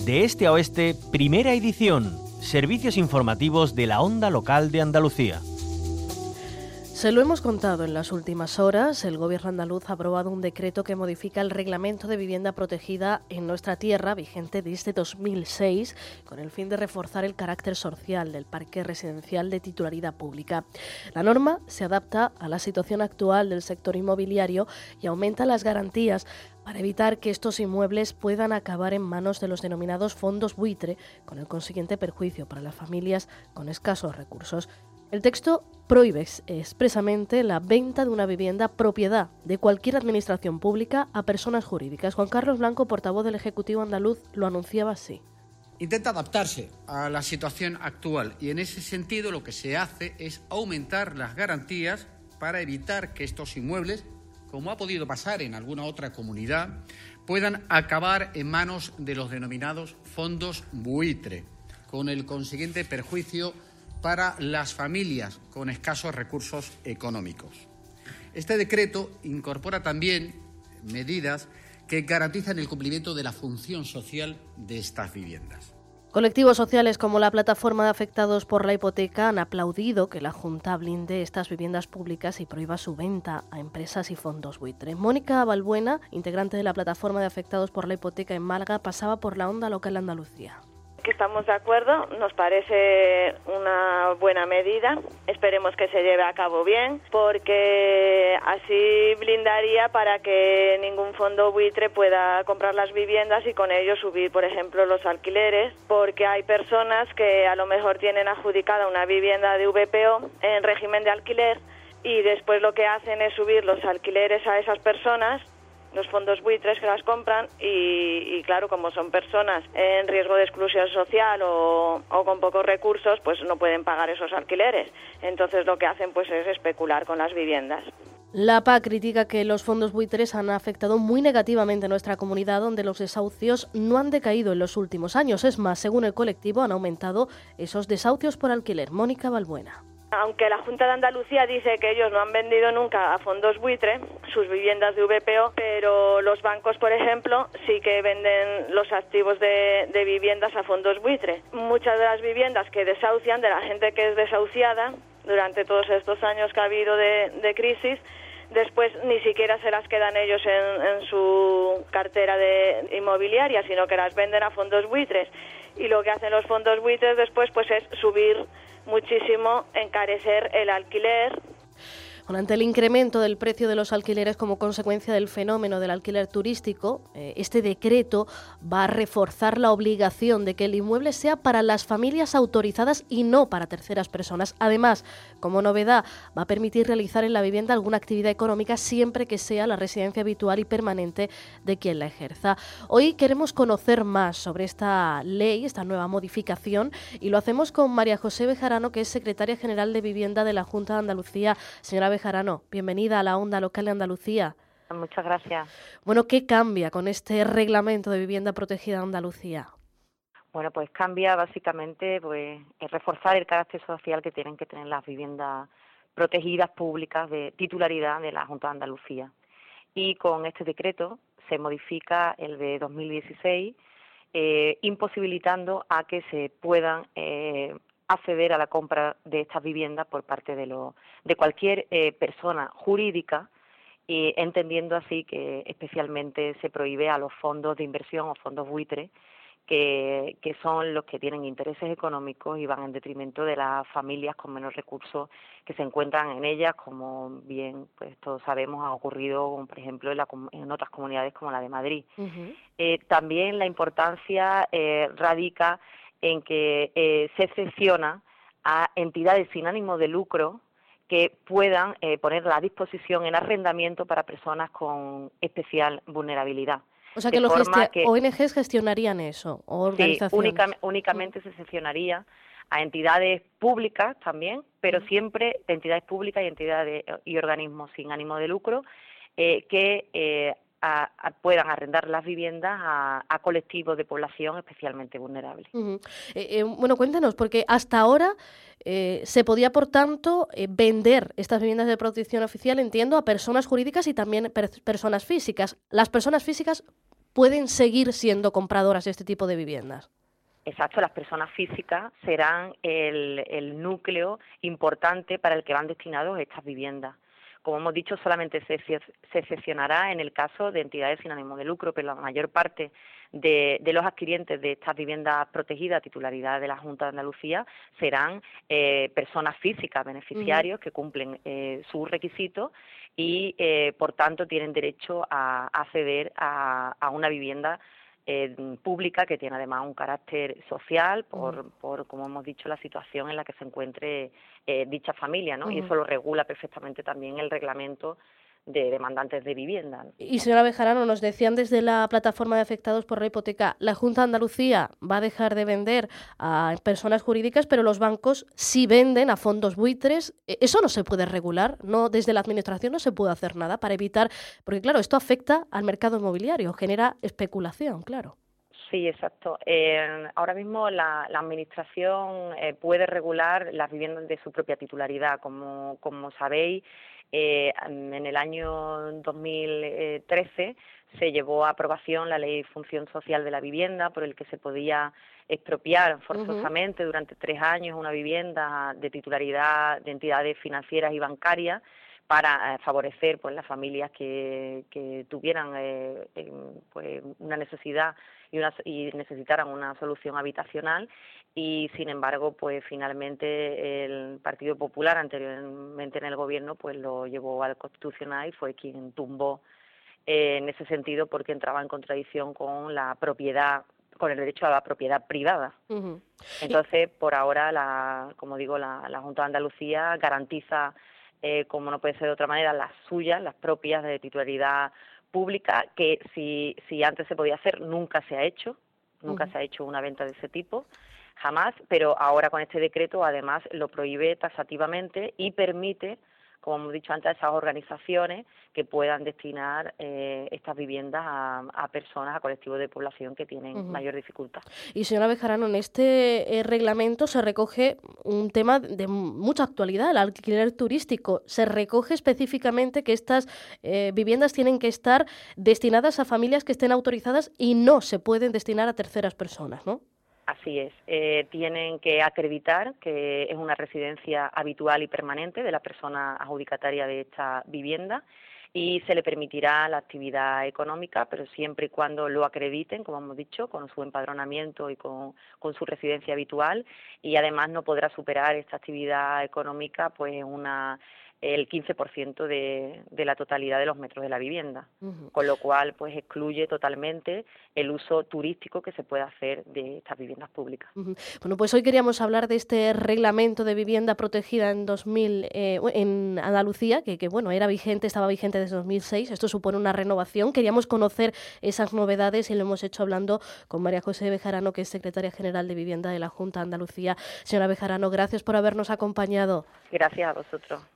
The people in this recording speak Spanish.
De este a oeste, primera edición. Servicios informativos de la Onda Local de Andalucía. Se lo hemos contado en las últimas horas. El Gobierno andaluz ha aprobado un decreto que modifica el Reglamento de Vivienda Protegida en nuestra tierra, vigente desde 2006, con el fin de reforzar el carácter social del parque residencial de titularidad pública. La norma se adapta a la situación actual del sector inmobiliario y aumenta las garantías para evitar que estos inmuebles puedan acabar en manos de los denominados fondos buitre, con el consiguiente perjuicio para las familias con escasos recursos. El texto prohíbe expresamente la venta de una vivienda propiedad de cualquier administración pública a personas jurídicas. Juan Carlos Blanco, portavoz del Ejecutivo andaluz, lo anunciaba así. Intenta adaptarse a la situación actual y en ese sentido lo que se hace es aumentar las garantías para evitar que estos inmuebles, como ha podido pasar en alguna otra comunidad, puedan acabar en manos de los denominados fondos buitre, con el consiguiente perjuicio para las familias con escasos recursos económicos. Este decreto incorpora también medidas que garantizan el cumplimiento de la función social de estas viviendas. Colectivos sociales como la Plataforma de Afectados por la Hipoteca han aplaudido que la Junta blinde estas viviendas públicas y prohíba su venta a empresas y fondos buitre. Mónica Balbuena, integrante de la Plataforma de Afectados por la Hipoteca en Málaga, pasaba por la Onda Local de Andalucía. Que estamos de acuerdo, nos parece una buena medida, esperemos que se lleve a cabo bien, porque así blindaría para que ningún fondo buitre pueda comprar las viviendas y con ello subir, por ejemplo, los alquileres, porque hay personas que a lo mejor tienen adjudicada una vivienda de VPO en régimen de alquiler y después lo que hacen es subir los alquileres a esas personas, los fondos buitres que las compran y claro, como son personas en riesgo de exclusión social o con pocos recursos, pues no pueden pagar esos alquileres. Entonces lo que hacen pues es especular con las viviendas. La PA critica que los fondos buitres han afectado muy negativamente a nuestra comunidad, donde los desahucios no han decaído en los últimos años. Es más, según el colectivo, han aumentado esos desahucios por alquiler. Mónica Balbuena. Aunque la Junta de Andalucía dice que ellos no han vendido nunca a fondos buitre sus viviendas de VPO, pero los bancos, por ejemplo, sí que venden los activos de viviendas a fondos buitre. Muchas de las viviendas que desahucian, de la gente que es desahuciada, durante todos estos años que ha habido de crisis, después ni siquiera se las quedan ellos en su cartera de inmobiliaria, sino que las venden a fondos buitres. Y lo que hacen los fondos buitres después pues es subir muchísimo, encarecer el alquiler. Bueno, ante el incremento del precio de los alquileres como consecuencia del fenómeno del alquiler turístico, este decreto va a reforzar la obligación de que el inmueble sea para las familias autorizadas y no para terceras personas. Además, como novedad, va a permitir realizar en la vivienda alguna actividad económica siempre que sea la residencia habitual y permanente de quien la ejerza. Hoy queremos conocer más sobre esta ley, esta nueva modificación, y lo hacemos con María José Bejarano, que es secretaria general de Vivienda de la Junta de Andalucía. Señora Bejarano, bienvenida a la Onda Local de Andalucía. Muchas gracias. Bueno, ¿qué cambia con este reglamento de vivienda protegida de Andalucía? Bueno, pues cambia básicamente reforzar el carácter social que tienen que tener las viviendas protegidas públicas de titularidad de la Junta de Andalucía. Y con este decreto se modifica el de 2016, imposibilitando a que se puedan acceder a la compra de estas viviendas por parte de cualquier persona jurídica, y entendiendo así que especialmente se prohíbe a los fondos de inversión o fondos buitre, que son los que tienen intereses económicos y van en detrimento de las familias con menos recursos que se encuentran en ellas, como bien pues todos sabemos ha ocurrido, por ejemplo, en otras comunidades como la de Madrid. Uh-huh. También la importancia radica en que se excepciona a entidades sin ánimo de lucro que puedan ponerla a disposición en arrendamiento para personas con especial vulnerabilidad. O sea que los ONGs gestionarían eso, o organizaciones. Sí, únicamente se excepcionaría a entidades públicas también, pero siempre entidades públicas y entidades y organismos sin ánimo de lucro que puedan arrendar las viviendas a colectivos de población especialmente vulnerables. Uh-huh. Bueno, cuéntanos, porque hasta ahora se podía, por tanto, vender estas viviendas de protección oficial, entiendo, a personas jurídicas y también personas físicas. Las personas físicas pueden seguir siendo compradoras de este tipo de viviendas. Exacto, las personas físicas serán el núcleo importante para el que van destinados estas viviendas. Como hemos dicho, solamente se excepcionará en el caso de entidades sin ánimo de lucro, pero la mayor parte de los adquirientes de estas viviendas protegidas, titularidad de la Junta de Andalucía, serán personas físicas, beneficiarios que cumplen sus requisitos y, por tanto, tienen derecho a acceder a una vivienda pública, que tiene además un carácter social por, como hemos dicho, la situación en la que se encuentre dicha familia, ¿no? Y eso lo regula perfectamente también el reglamento de demandantes de vivienda, ¿no? Y señora Bejarano, nos decían desde la plataforma de afectados por la hipoteca, la Junta de Andalucía va a dejar de vender a personas jurídicas, pero los bancos sí venden a fondos buitres. ¿Eso no se puede regular? No, desde la administración no se puede hacer nada para evitar, porque claro, esto afecta al mercado inmobiliario, genera especulación, claro. Sí, exacto. Ahora mismo la administración puede regular las viviendas de su propia titularidad. Como sabéis, en el año 2013 se llevó a aprobación la Ley de Función Social de la Vivienda, por el que se podía expropiar forzosamente durante 3 años una vivienda de titularidad de entidades financieras y bancarias, para favorecer pues las familias que tuvieran pues una necesidad y necesitaran una solución habitacional. Y sin embargo, pues finalmente el Partido Popular, anteriormente en el gobierno, pues lo llevó al Constitucional y fue quien tumbó en ese sentido, porque entraba en contradicción con la propiedad, con el derecho a la propiedad privada. Entonces, por ahora, como digo, la Junta de Andalucía garantiza, como no puede ser de otra manera, las suyas, las propias de titularidad pública, que si antes se podía hacer, nunca se ha hecho una venta de ese tipo, jamás, pero ahora con este decreto además lo prohíbe taxativamente y permite, como hemos dicho antes, a esas organizaciones que puedan destinar estas viviendas a personas, a colectivos de población que tienen mayor dificultad. Y señora Bejarano, en este reglamento se recoge un tema de mucha actualidad, el alquiler turístico. Se recoge específicamente que estas viviendas tienen que estar destinadas a familias que estén autorizadas y no se pueden destinar a terceras personas, ¿no? Así es, tienen que acreditar que es una residencia habitual y permanente de la persona adjudicataria de esta vivienda, y se le permitirá la actividad económica, pero siempre y cuando lo acrediten, como hemos dicho, con su empadronamiento y con su residencia habitual, y además no podrá superar esta actividad económica pues el 15% de la totalidad de los metros de la vivienda, con lo cual pues excluye totalmente el uso turístico que se puede hacer de estas viviendas públicas. Bueno, pues hoy queríamos hablar de este reglamento de vivienda protegida en Andalucía, que bueno, estaba vigente desde 2006, esto supone una renovación. Queríamos conocer esas novedades y lo hemos hecho hablando con María José Bejarano, que es secretaria general de Vivienda de la Junta de Andalucía. Señora Bejarano, gracias por habernos acompañado. Gracias a vosotros.